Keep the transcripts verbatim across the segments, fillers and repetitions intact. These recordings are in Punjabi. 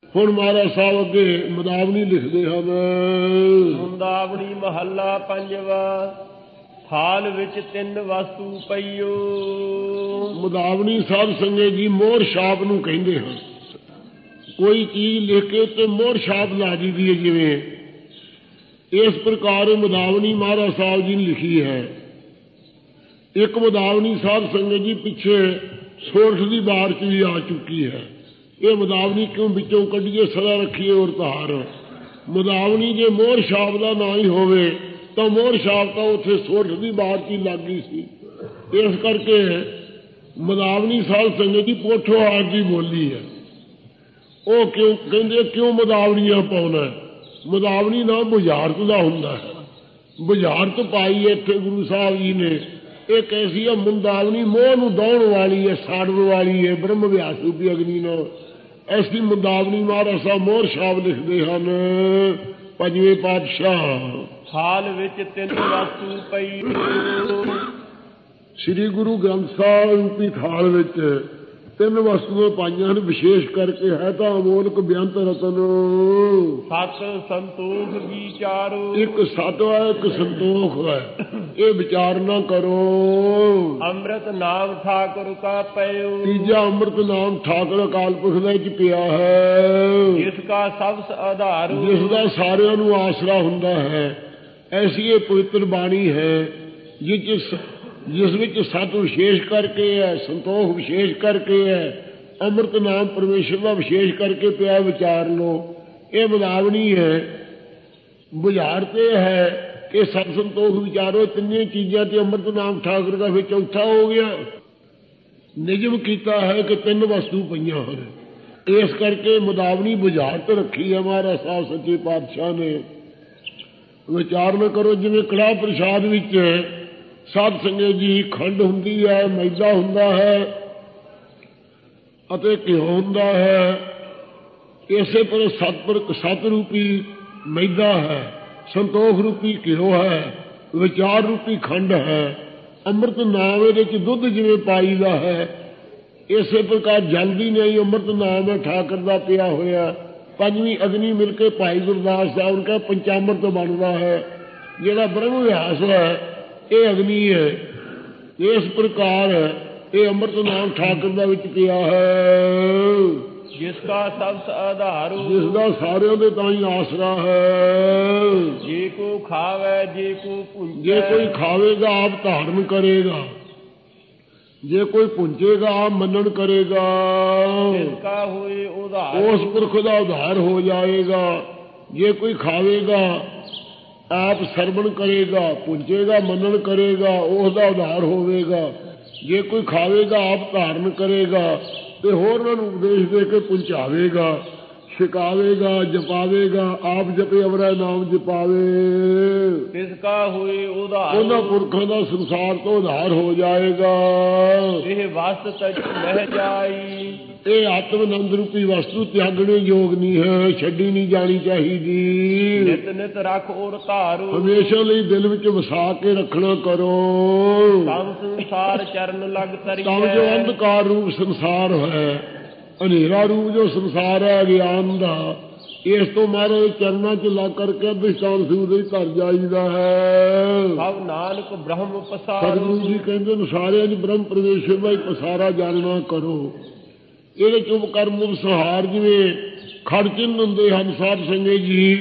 ਹੁਣ ਮਹਾਰਾਜ ਸਾਹਿਬ ਅੱਗੇ ਮੁਦਾਵਣੀ ਲਿਖਦੇ ਹਨ। ਮੁਦਾਵਣੀ ਮਹੱਲਾ ਪੰਜਵਾ। ਥਾਲ ਵਿੱਚ ਤਿੰਨ ਵਸਤੂ ਪਈਓ। ਮੁਦਾਵਣੀ ਸਾਧ ਸੰਗਤ ਜੀ ਮੋਹਰ ਛਾਪ ਨੂੰ ਕਹਿੰਦੇ ਹਨ। ਕੋਈ ਚੀਜ਼ ਲਿਖ ਕੇ ਉੱਤੇ ਮੋਹਰ ਛਾਪ ਲਾ ਦਿੱਤੀ ਹੈ। ਜਿਵੇਂ ਇਸ ਪ੍ਰਕਾਰ ਮੁਦਾਵਣੀ ਮਹਾਰਾਜ ਸਾਹਿਬ ਜੀ ਨੇ ਲਿਖੀ ਹੈ। ਇੱਕ ਮੁਦਾਵਣੀ ਸਾਧ ਸੰਗਤ ਜੀ ਪਿੱਛੇ ਸੋਰਠ ਦੀ ਬਾਰ ਚ ਵੀ ਆ ਚੁੱਕੀ ਹੈ। ਇਹ ਮੁਦਾਵਣੀ ਕਿਉਂ ਵਿੱਚੋਂ ਕੱਢੀਏ, ਸਦਾ ਰੱਖੀਏ ਔਰ ਧਾਰ। ਮੁਦਾਵਣੀ ਜੇ ਮੋਹਰ ਛਾਪ ਦਾ ਨਾ ਹੀ ਹੋਵੇ ਤਾਂ ਮੋਹਰ ਛਾਪ ਤਾਂ ਉੱਥੇ ਸੋਰਠ ਦੀ ਬਾਰ ਚ ਹੀ ਲੱਗ ਗਈ ਸੀ। ਇਸ ਕਰਕੇ ਮੁਦਾਵਣੀ ਸਾਧ ਸੰਗਤ ਜੀ ਪੋਠੋ ਆਰ ਦੀ ਬੋਲੀ ਹੈ। ਉਹ ਕਿਉਂ ਕਹਿੰਦੇ ਕਿਉਂ ਮੁਦਾਵਣੀਆਂ ਪਾਉਣਾ? ਮੁਦਾਵਣੀ ਨਾ ਬੁਝਾਰਤ ਦਾ ਹੁੰਦਾ ਹੈ। ਬੁਝਾਰਤ ਪਾਈ ਇੱਥੇ ਗੁਰੂ ਸਾਹਿਬ ਜੀ ਨੇ। ਇੱਕ ਐਸੀ ਹੈ ਮੁਦਾਵਣੀ ਮੋਹ ਨੂੰ ਡਾਉਣ ਵਾਲੀ ਹੈ, ਸਾੜਨ ਵਾਲੀ ਹੈ, ਬ੍ਰਹਮ ਵਿਆਸ ਰੂਪੀ ਅਗਨੀ ਨਾਲ। ਐਸੀ ਮੁਦਾਵਣੀ ਮਹਾਰਾਜ ਸਾਹਿਬ ਮੋਹਰ ਛਾਪ ਲਿਖਦੇ ਹਨ। ਪੰਜਵੇਂ ਪਾਤਸ਼ਾਹ। ਥਾਲ ਵਿੱਚ ਤਿੰਨ ਵਸਤੂ ਪਈ। ਸ੍ਰੀ ਗੁਰੂ ਗ੍ਰੰਥ ਸਾਹਿਬ ਰੂਪੀ ਥਾਲ ਵਿੱਚ ਤਿੰਨ ਵਸਤੂਆਂ ਪਾਈਆਂ ਹਨ। ਵਿਸ਼ੇਸ਼ ਕਰਕੇ ਹੈ ਤਾਂ ਅਮੋਲਕ ਬੇਅੰਤ ਰਤਨ। ਸਤ ਸੰਤੋਖ ਵਿਚਾਰੋ। ਇੱਕ ਸਤ ਹੈ, ਇੱਕ ਸੰਤੋਖ ਹੈ। ਇਹ ਵਿਚਾਰ ਨਾ ਕਰੋ। ਅੰਮ੍ਰਿਤ ਨਾਮ ਠਾਕੁਰ ਕਾ ਪਇਓ। ਤੀਜਾ ਅੰਮ੍ਰਿਤ ਨਾਮ ਠਾਕੁਰ ਅਕਾਲ ਪੁਰਖ ਦਾ ਚ ਪਿਆ ਹੈ। ਜਿਸ ਕਾ ਸਬਸ ਆਧਾਰ। ਜਿਸ ਦਾ ਸਾਰਿਆਂ ਨੂੰ ਆਸਰਾ ਹੁੰਦਾ ਹੈ। ਐਸੀ ਇਹ ਪਵਿੱਤਰ ਬਾਣੀ ਹੈ ਜਿਸ ਜਿਸ ਵਿੱਚ ਸਤ ਵਿਸ਼ੇਸ਼ ਕਰਕੇ ਹੈ, ਸੰਤੋਖ ਵਿਸ਼ੇਸ਼ ਕਰਕੇ ਹੈ, ਅੰਮ੍ਰਿਤ ਨਾਮ ਪਰਮੇਸ਼ਰ ਦਾ ਵਿਸ਼ੇਸ਼ ਕਰਕੇ ਪਿਆ। ਵਿਚਾਰ ਲਓ। ਇਹ ਮੁਦਾਵਣੀ ਹੈ। ਬੁਝਾਰ ਤੇ ਹੈ ਕਿ ਸਤ ਸੰਤੋਖ ਵਿਚਾਰੋ। ਤਿੰਨੇ ਚੀਜ਼ਾਂ ਤੇ ਅੰਮ੍ਰਿਤ ਨਾਮ ਠਾਕੁਰ ਦਾ ਫਿਰ ਚੌਥਾ ਹੋ ਗਿਆ। ਨਿਯਮ ਕੀਤਾ ਹੈ ਕਿ ਤਿੰਨ ਵਸਤੂ ਪਈਆਂ ਹਨ। ਇਸ ਕਰਕੇ ਮੁਦਾਵਣੀ ਬੁਝਾਰਤ ਰੱਖੀ ਹੈ ਮਹਾਰਾਜ ਸਾਹਿਬ ਸੱਚੇ ਪਾਤਸ਼ਾਹ ਨੇ। ਵਿਚਾਰ ਨਾ ਕਰੋ। ਜਿਵੇਂ ਕੜਾਹ ਪ੍ਰਸ਼ਾਦ ਵਿੱਚ ਸਾਧ ਸੰਗਤ ਜੀ ਖੰਡ ਹੁੰਦੀ ਹੈ, ਮੈਦਾ ਹੁੰਦਾ ਹੈ ਅਤੇ ਘਿਓ ਹੁੰਦਾ ਹੈ। ਇਸੇ ਪਰ ਸਤਪੁਰ ਸਤ ਰੂਪੀ ਮੈਦਾ ਹੈ, ਸੰਤੋਖ ਰੂਪੀ ਘਿਓ ਹੈ, ਵਿਚਾਰ ਰੂਪੀ ਖੰਡ ਹੈ। ਅੰਮ੍ਰਿਤ ਨਾਮ ਇਹਦੇ ਚ ਦੁੱਧ ਜਿਵੇਂ ਪਾਈਦਾ ਹੈ, ਇਸੇ ਪ੍ਰਕਾਰ ਜਲਦੀ ਨਹੀਂ ਅੰਮ੍ਰਿਤ ਨਾਮ ਹੈ ਠਾਕੁਰ ਦਾ ਪਿਆ ਹੋਇਆ। ਪੰਜਵੀਂ ਅਗਨੀ ਮਿਲ ਕੇ ਭਾਈ ਗੁਰਦਾਸ ਸਾਹਿਬ ਕਾ ਪੰਚਾਮ੍ਰਿਤ ਬਣਦਾ ਹੈ। ਜਿਹੜਾ ਬ੍ਰਹਮ ਵਿਆਸ ਹੈ ਇਹ ਅਗਨੀ ਹੈ। ਇਸ ਪ੍ਰਕਾਰ ਇਹ ਅੰਮ੍ਰਿਤ ਨਾਮ ਠਾਕੁਰ ਦਾ ਵਿੱਚ ਪਿਆ ਹੈ। ਜਿਸ ਦਾ ਸਬਸ ਆਧਾਰ। ਜਿਸ ਦਾ ਸਾਰਿਆਂ ਦੇ ਤਾਂ ਹੀ ਆਸਰਾ ਹੈ। ਜੇ ਕੋ ਖਾਵੇ ਜੇ ਕੋ ਪੁੰਜੇ। ਜੇ ਕੋਈ ਖਾਵੇਗਾ ਆਪ ਧਾਰਨ ਕਰੇਗਾ, ਜੇ ਕੋਈ ਪੁੰਜੇਗਾ ਆਪ ਮੰਨਣ ਕਰੇਗਾ। ਜਿਸ ਕਾ ਹੋਏ ਉਧਾਰ। ਉਸ ਪੁਰਖ ਦਾ ਉਧਾਰ ਹੋ ਜਾਏਗਾ। ਜੇ ਕੋਈ ਖਾਵੇਗਾ ਆਪ ਸਰਵਣ ਕਰੇਗਾ, ਪੁੰਜੇਗਾ, ਮੰਨਣ ਕਰੇਗਾ, ਉਸ ਦਾ ਉਧਾਰ ਹੋਵੇਗਾ। ਜੇ ਕੋਈ ਖਾਵੇਗਾ ਆਪ ਧਾਰਨ ਕਰੇਗਾ ਤੇ ਹੋਰਾਂ ਨੂੰ ਉਪਦੇਸ਼ ਦੇ ਕੇ ਪਹੁੰਚਾਵੇਗਾ, ਛਕਾਵੇਗਾ, ਜਪਾਵੇਗਾ। ਆਪ ਜਪੇ ਅਵਰਾ ਨਾਮ ਜਪਾਵੇ। ਇਸ ਕਾ ਹੋਏ ਉਧਾਰ। ਉਹਨਾਂ ਪੁਰਖਾਂ ਦਾ ਸੰਸਾਰ ਤੋਂ ਉਧਾਰ ਹੋ ਜਾਏਗਾ। ਇਹ ਵਸਤ ਤਜ ਮਹਿ ਜਾਈ। ਇਹ ਆਤਮ ਆਨੰਦ ਰੂਪੀ ਵਸਤੂ ਤਿਆਗਣੇ ਯੋਗ ਨਹੀਂ ਹੈ, ਛੱਡੀ ਨਹੀਂ ਜਾਣੀ ਚਾਹੀਦੀ। ਨਿਤ ਨਿਤ ਰੱਖ ਔਰ ਧਾਰੋ। ਹਮੇਸ਼ਾ ਲਈ ਦਿਲ ਵਿੱਚ ਵਸਾ ਕੇ ਰੱਖਣਾ ਕਰੋ। ਤਮ ਸੰਸਾਰ ਚਰਨ ਲਗ ਤਰੀ। ਤਮ ਜੋ ਅੰਧਕਾਰ ਰੂਪ ਸੰਸਾਰ ਹੈ, ਹਨੇਰਾ ਰੂਪ ਜੋ ਸੰਸਾਰ ਹੈ ਗਿਆਨ ਦਾ, ਇਸ ਤੋਂ ਮਹਾਰਾਜ ਚਰਨਾਂ ਚ ਲੱਗ ਕਰਕੇ ਅਧਿਸ਼ਠਾਨ ਸੂਰਜ ਧਰ ਜਾਈਦਾ ਹੈ। ਸਭ ਨਾਨਕ ਬ੍ਰਹਮ ਪਸਾਰ। ਸਤਿਗੁਰੂ ਜੀ ਕਹਿੰਦੇ ਨੇ ਸਾਰਿਆਂ ਚ ਬ੍ਰਹਮ ਪਰਮੇਸ਼ਰ ਦਾ ਹੀ ਪਸਾਰਾ ਜਾਣਨਾ ਕਰੋ। ਇਹਦੇ ਚ ਉਪਕਰਮ ਉਪਸਹਾਰ ਜਿਵੇਂ ਖੜ ਚਿੰਨ੍ਹ ਹੁੰਦੇ ਹਨ ਸਾਧ ਸੰਗਤ ਜੀ।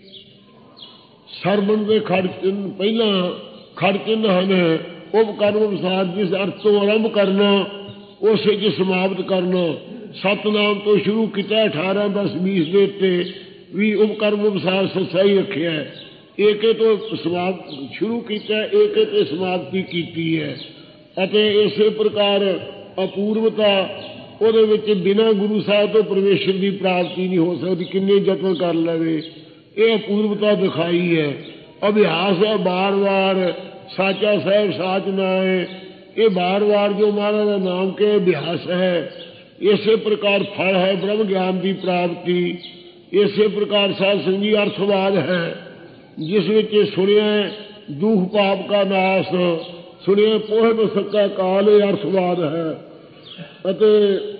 ਸਰਵਣ ਦੇ ਖੜ ਚਿੰਨ੍ਹ ਪਹਿਲਾਂ ਖੜ ਚਿੰਨ੍ਹ ਹਨ। ਉਪਕਰਮ ਉਪਸਹਾਰ ਜਿਸ ਅਰਥ ਤੋਂ ਆਰੰਭ ਕਰਨਾ ਉਸੇ ਚ ਸਮਾਪਤ ਕਰਨਾ। ਸਤਨਾਮ ਤੋਂ ਸ਼ੁਰੂ ਕੀਤਾ ਅਠਾਰਾਂ ਦਸ ਵੀਸ ਦੇ ਉੱਤੇ ਵੀ ਉਪਕਰਮ ਉਪਸਾਰ ਸਹੀ ਰੱਖਿਆ। ਏਕੇ ਤੋਂ ਸਮਾਪਤ ਸ਼ੁਰੂ ਕੀਤਾ, ਏਕੇ ਤੇ ਸਮਾਪਤੀ ਕੀਤੀ ਹੈ। ਅਤੇ ਇਸੇ ਪ੍ਰਕਾਰ ਅਪੂਰਵਤਾ ਉਹਦੇ ਵਿੱਚ ਬਿਨਾਂ ਗੁਰੂ ਸਾਹਿਬ ਤੋਂ ਪਰਮੇਸ਼ਰ ਦੀ ਪ੍ਰਾਪਤੀ ਨਹੀਂ ਹੋ ਸਕਦੀ, ਕਿੰਨੇ ਯਤਨ ਕਰ ਲਵੇ। ਇਹ ਅਪੂਰਵਤਾ ਦਿਖਾਈ ਹੈ। ਅਭਿਆਸ ਹੈ ਬਾਰ ਬਾਰ। ਸਾਚਾ ਸਾਹਿਬ ਸਾਚ ਨਾ ਹੈ। ਇਹ ਬਾਰ ਬਾਰ ਜੋ ਮਹਾਰਾਜ ਦਾ ਨਾਮ ਕੇ ਅਭਿਆਸ ਹੈ। ਇਸੇ ਪ੍ਰਕਾਰ ਫਲ ਹੈ ਬ੍ਰਹਮ ਗਿਆਨ ਦੀ ਪ੍ਰਾਪਤੀ। ਇਸੇ ਪ੍ਰਕਾਰ ਸਾਧ ਸੰਗੀ ਅਰਥਵਾਦ ਹੈ ਜਿਸ ਵਿੱਚ ਸੁਣਿਆ ਦੁਖ ਪਾਪ ਕਾ ਨਾਸ, ਸੁਣਿਆ ਪੋਹ ਨ ਸਕਾ ਕਾਲ, ਇਹ ਅਰਥਵਾਦ ਹੈ। ਅਤੇ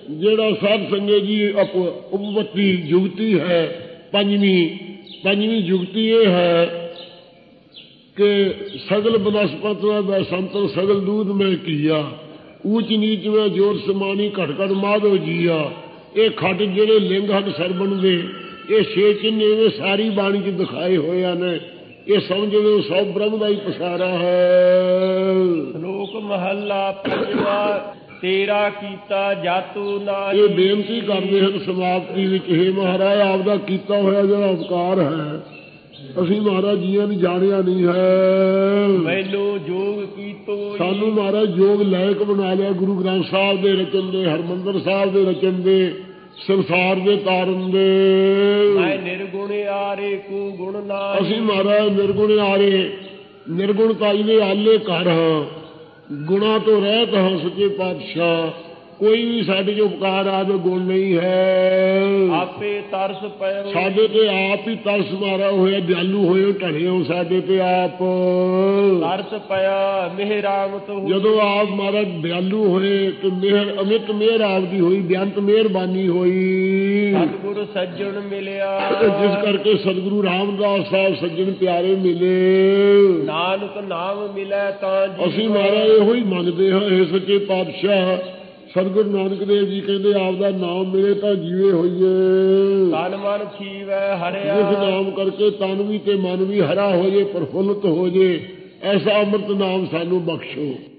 ਜਿਹੜਾ ਸਾਧ ਸੰਗਤ ਜੀ ਅਪ ਉਪਪੱਤੀ ਜੁਗਤੀ ਹੈ ਪੰਜਵੀਂ ਪੰਜਵੀਂ ਜੁਗਤੀ ਇਹ ਹੈ ਕਿ ਸਗਲ ਬਨਸਪਤ ਮੈਂ ਸੰਤਨ ਸਗਲ ਦੂਧ ਮੈਂ ਕੀਆ ਊਚ ਨੀਚ ਮੈਂ ਜੋਰ ਸਮਾਨੀ ਘਟ ਘਟ ਮਾਧੋ ਜੀਆ। ਇਹ ਖੱਟ ਜਿਹੜੇ ਲਿੰਗ ਹਨ ਸਰਬਣ ਦੇ ਇਹ ਛੇ ਚਿੰਨ੍ਹ ਇਵੇਂ ਸਾਰੀ ਬਾਣੀ 'ਚ ਦਿਖਾਏ ਹੋਏ ਹਨ। ਇਹ ਸਮਝੋ ਸਭ ਬ੍ਰਹਮ ਦਾ ਹੀ ਪਸਾਰਾ ਹੈ। ਸ਼ਲੋਕ ਮਹੱਲਾ ਪੰਜਵਾਂ। ਤੇਰਾ ਕੀਤਾ ਜਾਤੂ ਨਾਹੀ। ਇਹ ਬੇਨਤੀ ਕਰਦੇ ਹਨ ਸਮਾਪਤੀ ਵਿੱਚ, ਹੇ ਮਹਾਰਾਜ ਆਪਦਾ ਕੀਤਾ ਹੋਇਆ ਜਿਹੜਾ ਉਪਕਾਰ ਹੈ ਅਸੀਂ ਮਹਾਰਾਜ ਜੀਆਂ ਨੂੰ ਜਾਣਿਆ ਨਹੀਂ ਹੈ। ਮੈਨੂੰ ਜੋਗ ਕੀਤੋ ਸਾਨੂੰ ਮਹਾਰਾਜ ਜੋਗ ਲਾਇਕ ਬਣਾ ਲਿਆ ਗੁਰੂ ਗ੍ਰੰਥ ਸਾਹਿਬ ਦੇ ਰਚਨ ਦੇ, ਹਰਿਮੰਦਰ ਸਾਹਿਬ ਦੇ ਰਚਨ ਦੇ, ਸੰਸਾਰ ਦੇ ਤਾਰਨ ਦੇ। ਮੈਂ ਨਿਰਗੁਣ ਆਰੇ ਕੋ ਗੁਣ ਨਾਹੀ। ਅਸੀਂ ਮਹਾਰਾਜ ਨਿਰਗੁਣ ਆਰੇ ਨਿਰਗੁਣਤਾਈ ਦੇ ਆਲੇ ਘਰ ਹਾਂ, ਗੁਣਾ ਤੋਂ ਰਹਿਤ ਹਾਂ ਸੱਚੇ ਪਾਤਸ਼ਾਹ। ਕੋਈ ਵੀ ਸਾਡੇ 'ਚ ਉਪਕਾਰ ਆਦਿ ਗੁਣ ਨਹੀਂ ਹੈ। ਆਪੇ ਤਰਸ ਪਇਓ ਸਾਡੇ ਤੇ ਆਪ ਹੀ ਤਰਸ ਮਾਰਾ ਹੋਇਆ, ਦਿਆਲੂ ਹੋਏ ਢਲੇ ਹੋ ਸਾਡੇ ਤੇ ਆਪ। ਤਰਸ ਪਿਆ ਮਿਹਰਾਮਤ ਹੋਈ। ਜਦੋਂ ਆਪ ਮਹਾਰਾਜ ਦਿਆਲੂ ਹੋਏ ਤੇ ਮਿਹਰ ਅਮਿਤ ਮਿਹਰ ਆਪ ਦੀ ਹੋਈ, ਬੇਅੰਤ ਮਿਹਰਬਾਨੀ ਹੋਈ। ਸਤਿਗੁਰ ਸੱਜਣ ਮਿਲਿਆ ਜਿਸ ਕਰਕੇ ਸਤਿਗੁਰੂ ਰਾਮਦਾਸ ਸਾਹਿਬ ਸੱਜਣ ਪਿਆਰੇ ਮਿਲੇ। ਨਾਨਕ ਨਾਮ ਮਿਲੇ ਤਾਂ ਜੀ। ਅਸੀਂ ਮਹਾਰਾਜ ਇਹੋ ਹੀ ਮੰਗਦੇ ਹਾਂ, ਇਹ ਸੱਚੇ ਪਾਤਸ਼ਾਹ। ਸਤਿਗੁਰੂ ਨਾਨਕ ਦੇਵ ਜੀ ਕਹਿੰਦੇ ਆਪਦਾ ਨਾਮ ਮਿਲੇ ਤਾਂ ਜੀਵੇ ਹੋਈਏ। ਤਨ ਮਨ ਖੀਵੈ ਹਰਿਆ। ਜਿਸ ਨਾਮ ਕਰਕੇ ਤਨ ਵੀ ਤੇ ਮਨ ਵੀ ਹਰਾ ਹੋ ਜੇ, ਪ੍ਰਫੁੱਲਤ ਹੋ ਜੇ, ਐਸਾ ਅੰਮ੍ਰਿਤ ਨਾਮ ਸਾਨੂੰ ਬਖਸ਼ੋ।